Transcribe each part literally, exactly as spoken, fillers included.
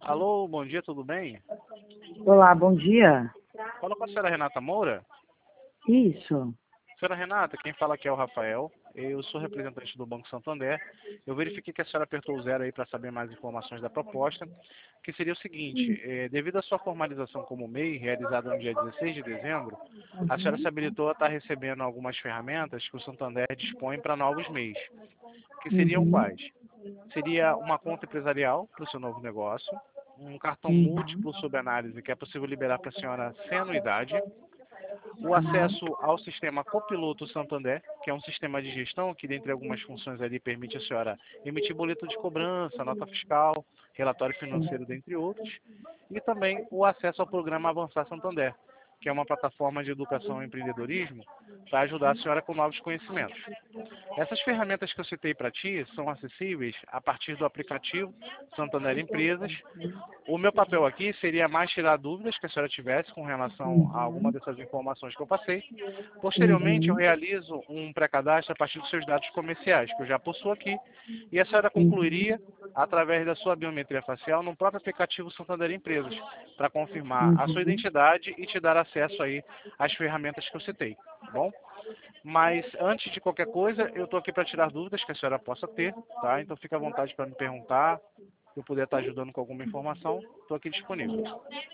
Alô, bom dia, tudo bem? Olá, bom dia. Fala com a senhora Renata Moura. Isso. Senhora Renata, quem fala aqui é o Rafael. Eu sou representante do Banco Santander. Eu verifiquei que a senhora apertou o zero aí para saber mais informações da proposta, que seria o seguinte, eh, devido à sua formalização como M E I, realizada no dia dezesseis de dezembro, a senhora se habilitou a estar recebendo algumas ferramentas que o Santander dispõe para novos M E Is, que seriam Uhum. quais? Seria uma conta empresarial para o seu novo negócio, um cartão Uhum. múltiplo sob análise que é possível liberar para a senhora sem anuidade, o Uhum. acesso ao sistema Copiloto Santander, que é um sistema de gestão que, dentre algumas funções ali, permite a senhora emitir boleto de cobrança, nota fiscal, relatório financeiro, dentre outros, e também o acesso ao programa Avançar Santander, que é uma plataforma de educação e empreendedorismo para ajudar a senhora com novos conhecimentos. Essas ferramentas que eu citei para ti são acessíveis a partir do aplicativo Santander Empresas. O meu papel aqui seria mais tirar dúvidas que a senhora tivesse com relação a alguma Uhum. dessas informações que eu passei. Posteriormente, eu Uhum. realizo um pré-cadastro a partir dos seus dados comerciais, que eu já possuo aqui, e a senhora Uhum. concluiria, através da sua biometria facial, no próprio aplicativo Santander Empresas, para confirmar a sua Uhum. identidade e te dar acesso aí às ferramentas que eu citei, tá bom? Mas antes de qualquer coisa, eu estou aqui para tirar dúvidas que a senhora possa ter, tá? Então fica à vontade para me perguntar, se eu puder estar ajudando com alguma informação, estou aqui disponível.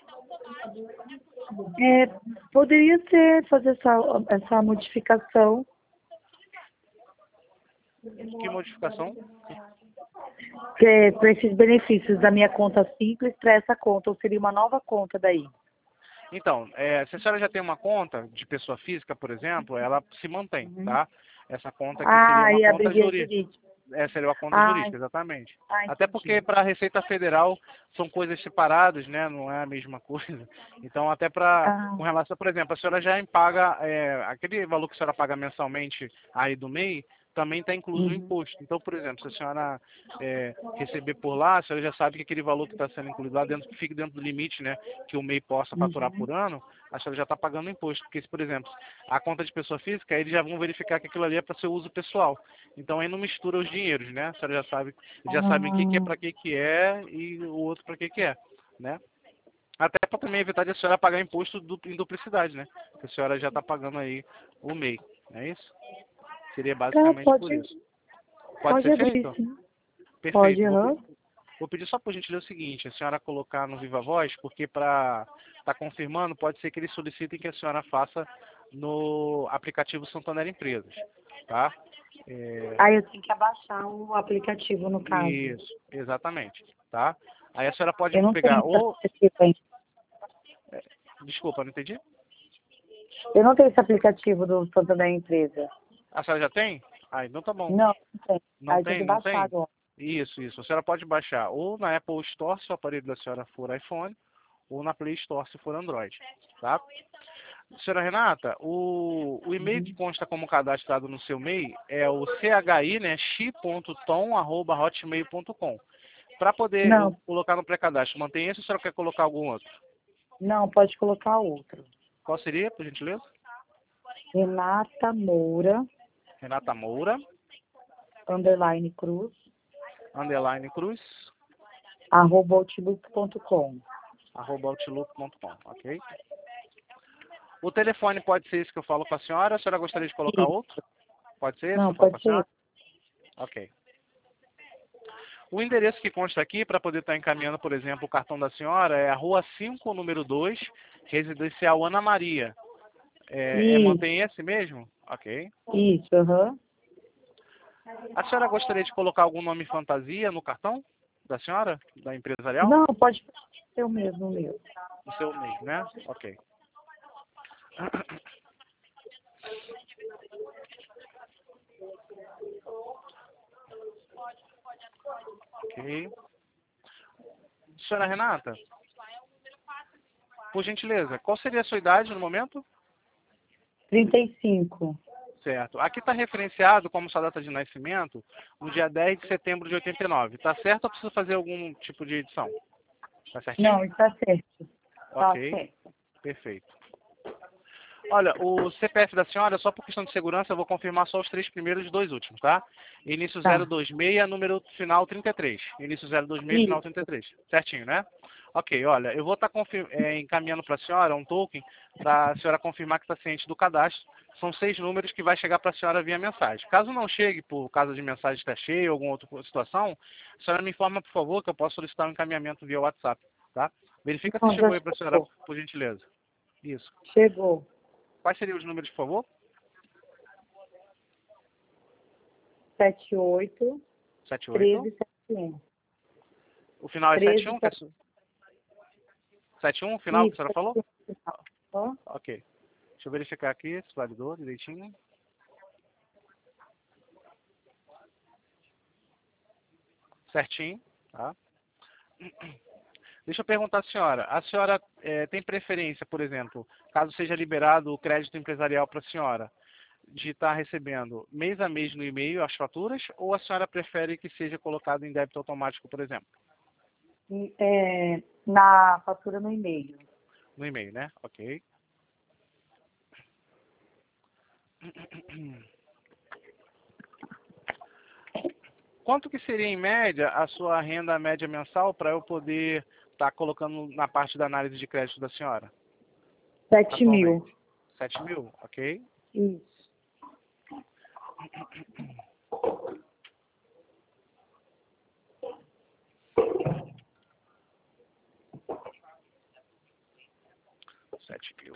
É, poderia ser fazer essa, essa modificação Que modificação? para esses benefícios da minha conta simples para essa conta, ou seria uma nova conta daí? Então, é, se a senhora já tem uma conta de pessoa física, por exemplo, ela se mantém, Uhum. tá? Essa conta aqui seria Ah, uma e conta abriria jurídica. jurídico. É, seria uma conta Ah, jurídica, exatamente. ah, Até porque entendi. para a Receita Federal são coisas separadas, né? Não é a mesma coisa. Então, até para, Ah, com relação, por exemplo, a senhora já paga, é, aquele valor que a senhora paga mensalmente aí do M E I, também está incluso o uhum. imposto. Então, por exemplo, se a senhora é, receber por lá, a senhora já sabe que aquele valor que está sendo incluído lá dentro, que fica dentro do limite, né? Que o M E I possa faturar Uhum. por ano, a senhora já está pagando imposto. Porque, se, por exemplo, a conta de pessoa física, eles já vão verificar que aquilo ali é para seu uso pessoal. Então aí não mistura os dinheiros, né? A senhora já sabe, eles já sabem o que, que é Ah, para que, que é e o outro para que, que é, né? Até para também evitar de a senhora pagar imposto du- em duplicidade, né? Porque a senhora já está pagando aí o M E I, não é isso? Seria tá, basicamente por pode, isso. Pode pode ser abrir, feito? sim. Pode, Perfeito. Vou, pe- aham. vou pedir só por gentileza o seguinte, a senhora colocar no Viva Voz, porque para estar confirmando, pode ser que eles solicitem que a senhora faça no aplicativo Santander Empresas, tá? É, Aí eu tenho que abaixar o aplicativo, no caso. isso, exatamente, tá? Aí a senhora pode Eu não tenho pegar esse ou... aplicativo ainda. é, Desculpa, não entendi? Eu não tenho esse aplicativo do Santander Empresa. A senhora já tem? Ah, então tá bom. Não, não tem. Não Aí tem tem? que Não baixar tem? agora. Isso, isso. A senhora pode baixar ou na Apple Store, se o aparelho da senhora for iPhone, ou na Play Store, se for Android, tá? Senhora Renata, o, o e-mail que Uhum. consta como cadastrado no seu e-mail é o chi, né, chi.tom, arroba hotmail ponto com. Para poder eu Não, colocar no pré-cadastro, mantém esse ou a senhora quer colocar algum outro? não, pode colocar outro. Qual seria, por gentileza? Renata Moura, Renata Moura, underline cruz, underline cruz, arroba outlook ponto com. arroba outlook ponto com, ok? O telefone pode ser esse que eu falo com a senhora, a senhora gostaria de colocar Isso. outro? Pode ser esse que Não, eu falo com pode a ser. senhora? Ok. O endereço que consta aqui, para poder estar encaminhando, por exemplo, o cartão da senhora, é a Rua cinco, número dois, Residencial Ana Maria. É, é, Isso, mantém esse mesmo? Ok. isso, aham. A senhora gostaria de colocar algum nome fantasia no cartão da senhora, da empresarial? Não, pode ser o mesmo meu. O seu mesmo, né? Ok. Ok. Senhora Renata, por gentileza, qual seria a sua idade no momento? trinta e cinco. Certo. Aqui está referenciado como sua data de nascimento no dia dez de setembro de oitenta e nove. Tá certo ou preciso fazer algum tipo de edição? Tá certinho? Não, está certo. Está Ok, certo. perfeito. Olha, o C P F da senhora, só por questão de segurança, eu vou confirmar só os três primeiros e dois últimos, tá? Início Tá. zero dois seis, número final trinta e três. Início zero dois seis, final Isso. trinta e três. Certinho, né? Ok, olha, eu vou estar encaminhando para a senhora um token para a senhora confirmar que está ciente do cadastro. São seis números que vai chegar para a senhora via mensagem. Caso não chegue por causa de mensagem estar cheia ou alguma outra situação, a senhora me informa, por favor, que eu posso solicitar um encaminhamento via WhatsApp, tá? Verifica se Não, chegou já aí para a senhora, chegou. por gentileza. Isso. Chegou. Quais seriam os números, por favor? sete oito, sete oito. treze, setenta e um. O final é treze, setenta e um? Que é setenta su- setenta e um, o e um. final que a Isso, senhora falou? setenta e um. Ó, Ok. Deixa eu verificar aqui se validou direitinho. Certinho, tá? Deixa eu perguntar à senhora. A senhora eh, tem preferência, por exemplo, caso seja liberado o crédito empresarial para a senhora, de estar recebendo mês a mês no e-mail as faturas, ou a senhora prefere que seja colocado em débito automático, por exemplo? e, é, na fatura no e-mail. No e-mail, né? Ok. Quanto que seria, em média, a sua renda média mensal para eu poder estar colocando na parte da análise de crédito da senhora, sete mil. atualmente? Sete mil, ok? Isso. Sete mil.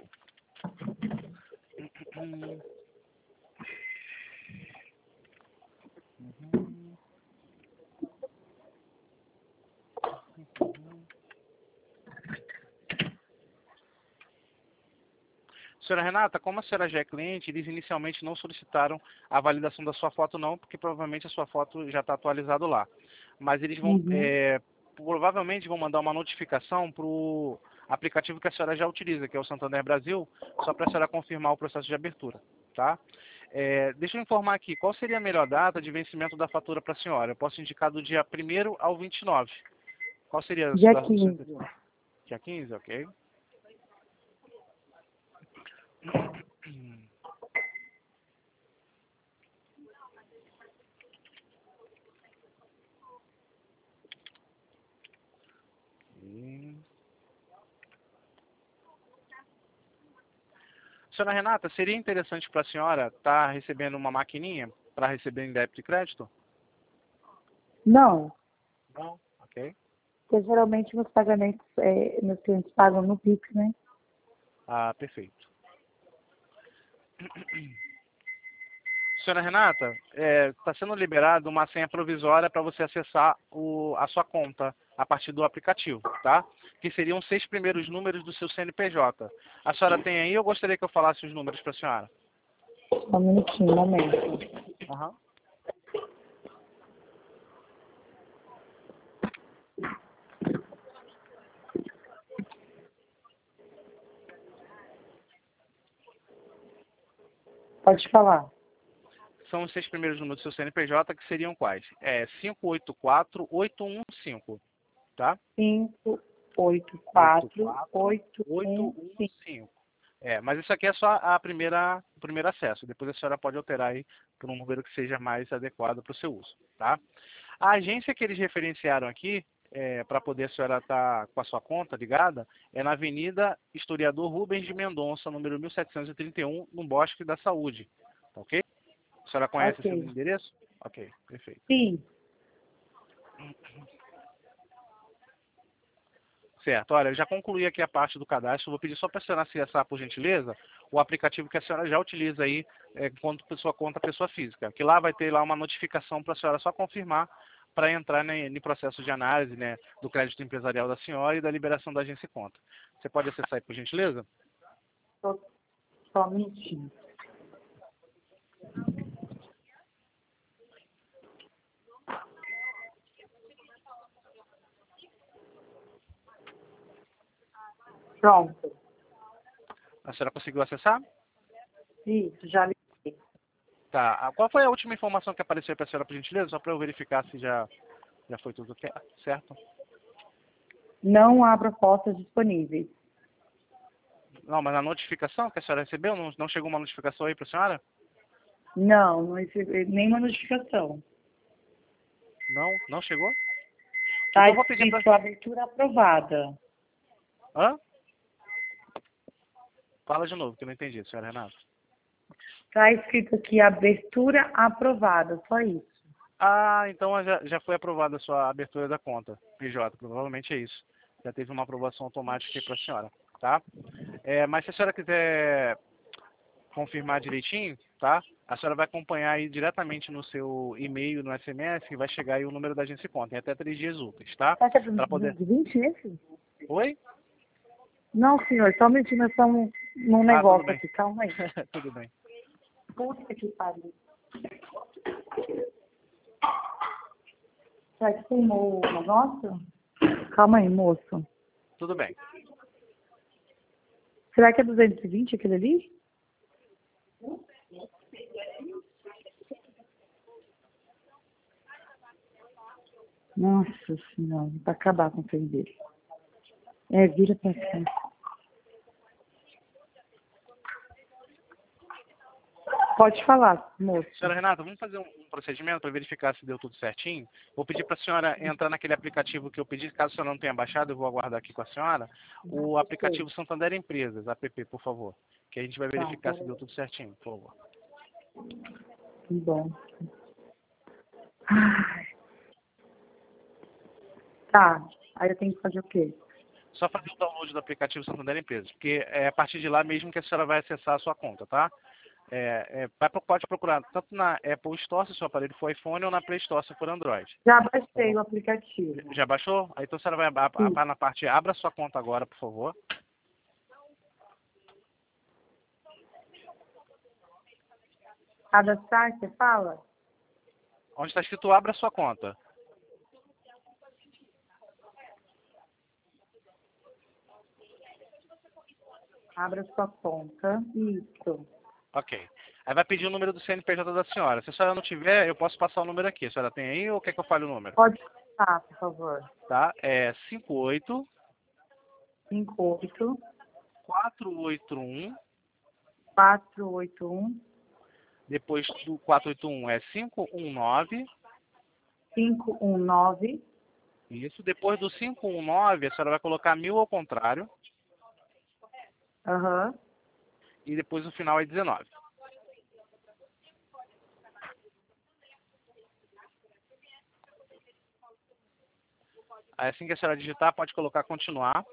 Uhum. Senhora Renata, como a senhora já é cliente, eles inicialmente não solicitaram a validação da sua foto não, porque provavelmente a sua foto já está atualizada lá. Mas eles vão, Uhum. é, provavelmente vão mandar uma notificação para o aplicativo que a senhora já utiliza, que é o Santander Brasil, só para a senhora confirmar o processo de abertura, tá? É, deixa eu informar aqui, qual seria a melhor data de vencimento da fatura para a senhora? Eu posso indicar do dia primeiro ao vinte e nove. Qual seria a Dia sua... quinze. Dia quinze, ok. E... Senhora Renata, seria interessante para a senhora estar recebendo uma maquininha para receber em débito e crédito? Não, Não. Ok. porque geralmente meus pagamentos, é, meus clientes pagam no Pix, né? Ah, perfeito. Senhora Renata, está sendo liberada uma senha provisória para você acessar o, a sua conta a partir do aplicativo, tá? Que seriam os seis primeiros números do seu C N P J. A senhora tem aí? Eu gostaria que eu falasse os números para a senhora. Só um minutinho, um momento. Aham. Pode falar. São os seis primeiros números do seu C N P J, que seriam quais? É cinco oito quatro oito um cinco, tá? cinco, oito, oito quatro, quatro oito, oito um, um cinco. cinco. É, mas isso aqui é só a primeira, o primeiro acesso. Depois a senhora pode alterar aí para um número que seja mais adequado para o seu uso, tá? A agência que eles referenciaram aqui, é, para poder a senhora estar com a sua conta ligada, é na Avenida Historiador Rubens de Mendonça, número mil setecentos e trinta e um, no Bosque da Saúde, tá ok? A senhora conhece esse Ok. endereço? Ok, perfeito. Sim, Certo, olha, eu já concluí aqui a parte do cadastro, vou pedir só para a senhora acessar, por gentileza, o aplicativo que a senhora já utiliza aí, é, quanto sua conta pessoa física, que lá vai ter lá uma notificação para a senhora só confirmar para entrar né, no processo de análise né, do crédito empresarial da senhora e da liberação da agência e conta. Você pode acessar aí, por gentileza? só, só um minutinho. Pronto. A senhora conseguiu acessar? Isso, já li. Tá. Ah, qual foi a última informação que apareceu para a senhora, por gentileza? Só para eu verificar se já, já foi tudo certo. Não há propostas disponíveis. Não, mas a notificação que a senhora recebeu, não, não chegou uma notificação aí para a senhora? Não, não recebi nenhuma notificação. Não, não chegou? Tá Então eu vou pedir para... escrito abertura aprovada. Hã? Fala de novo, que eu não entendi, senhora Renata. Tá escrito aqui abertura aprovada, só isso. Ah, então já, já foi aprovada a sua abertura da conta, P J, provavelmente é isso. Já teve uma aprovação automática aí para a senhora, tá? É, mas se a senhora quiser confirmar direitinho, tá? A senhora vai acompanhar aí diretamente no seu e-mail, no S M S, que vai chegar aí o número da agência conta, em até três dias úteis, tá? Será que é Para poder... de vinte esse? Oi? Não, senhor, só um minutinho, nós estamos num Ah, tudo negócio bem. aqui, calma aí. Tudo bem. Puta que pariu. Será que queimou o negócio? Calma aí, moço. Tudo bem. Será que é duzentos e vinte aquele ali? Nossa senhora, pra acabar com o trem dele. É, vira pra cá. Pode falar, moço. Senhora Renata, vamos fazer um um procedimento para verificar se deu tudo certinho. Vou pedir para a senhora entrar naquele aplicativo que eu pedi, caso a senhora não tenha baixado, eu vou aguardar aqui com a senhora. O aplicativo Santander Empresas, app, por favor. Que a gente vai Tá, verificar se deu tudo certinho, por favor. que bom. Ai. Tá, aí eu tenho que fazer o quê? Só fazer o download do aplicativo Santander Empresas, porque é a partir de lá mesmo que a senhora vai acessar a sua conta, tá? É, é, vai, pode procurar tanto na Apple Store, se o seu aparelho for iPhone, ou na Play Store, se for Android. Já Tá baixei bom? o aplicativo. Já baixou? Aí, então a senhora vai, Sim. vai na parte, abra sua conta agora, por favor. Cadastrar, você fala? Onde está escrito abra sua conta. Abra sua conta. Isso. Ok. Aí vai pedir o número do C N P J da senhora. Se a senhora não tiver, eu posso passar o número aqui. A senhora tem aí ou quer que eu fale o número? Pode passar, por favor. Tá? É cinco oito cinco oito quatro oito um. quatro oito um Depois do quatro oito um é cinco um nove. cinco um nove. Isso. Depois do cinco um nove, a senhora vai colocar mil ao contrário. Aham. E depois o final é dezenove. Aí assim que a senhora digitar, pode colocar continuar.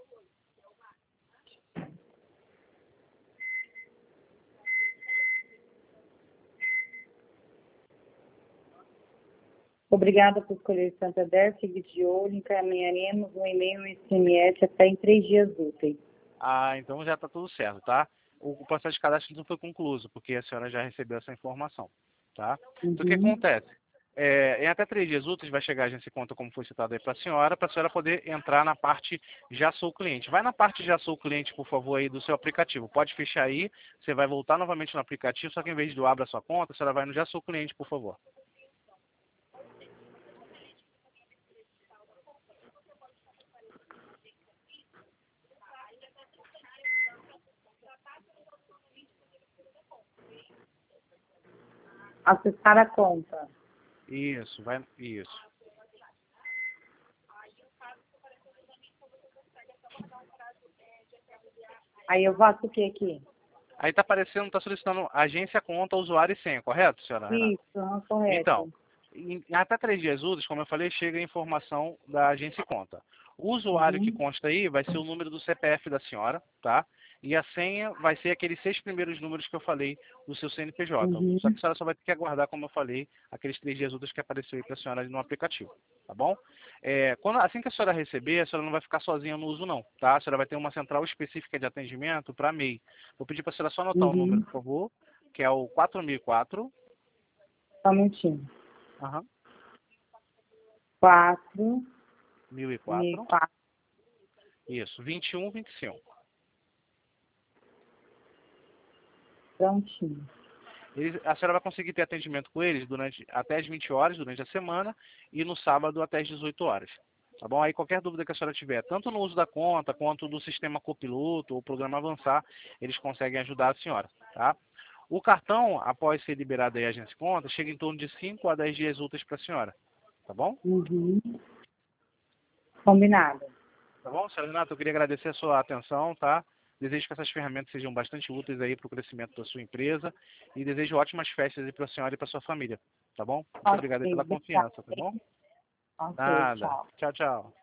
Obrigada por escolher Santander. Fique de olho. Encaminharemos um e-mail e S M S até em três dias úteis. Ah, então já está tudo certo, tá? O, o processo de cadastro não foi concluído, porque a senhora já recebeu essa informação, tá? Então o que Uhum. acontece? É, em até três dias úteis vai chegar a agência conta, como foi citado aí para a senhora, para a senhora poder entrar na parte Já Sou Cliente. Vai na parte Já Sou Cliente, por favor, aí do seu aplicativo. Pode fechar aí, você vai voltar novamente no aplicativo, só que em vez de abra sua conta, a senhora vai no Já Sou Cliente, por favor. Acessar a conta. Isso, vai, isso. Aí eu faço o que aqui? Aí está aparecendo, está solicitando agência, conta, usuário e senha, correto, senhora Renata? Isso, ah, Então, correto. em até três dias úteis, como eu falei, chega a informação da agência e conta. O usuário que Uhum. consta aí vai ser o número do C P F da senhora, tá? E a senha vai ser aqueles seis primeiros números que eu falei do seu C N P J. Uhum. Só que a senhora só vai ter que aguardar, como eu falei, aqueles três dias úteis que apareceu aí para a senhora no aplicativo, tá bom? É, quando, assim que a senhora receber, a senhora não vai ficar sozinha no uso não, tá? A senhora vai ter uma central específica de atendimento para M E I. Vou pedir para a senhora só anotar o número, Uhum. por favor, que é o quatro mil e quatro. Só um minutinho. Aham. Quatro, mil e mil e quatro. quatro. Isso, vinte e um, vinte e cinco. Prontinho. Eles, a senhora vai conseguir ter atendimento com eles durante até as vinte horas, durante a semana, e no sábado até as dezoito horas. Tá bom? Aí qualquer dúvida que a senhora tiver, tanto no uso da conta, quanto do sistema Copiloto ou programa Avançar, eles conseguem ajudar a senhora, tá? O cartão, após ser liberado aí a Agência Conta, chega em torno de cinco a dez dias úteis para a senhora, tá bom? Uhum. Combinado. Tá bom, senhora Renata? Eu queria agradecer a sua atenção, tá? Desejo que essas ferramentas sejam bastante úteis aí para o crescimento da sua empresa e desejo ótimas festas aí para a senhora e para a sua família, tá bom? Muito Ok, obrigado aí pela obrigada. confiança, tá bom? Ok, Nada. tchau. Tchau, tchau.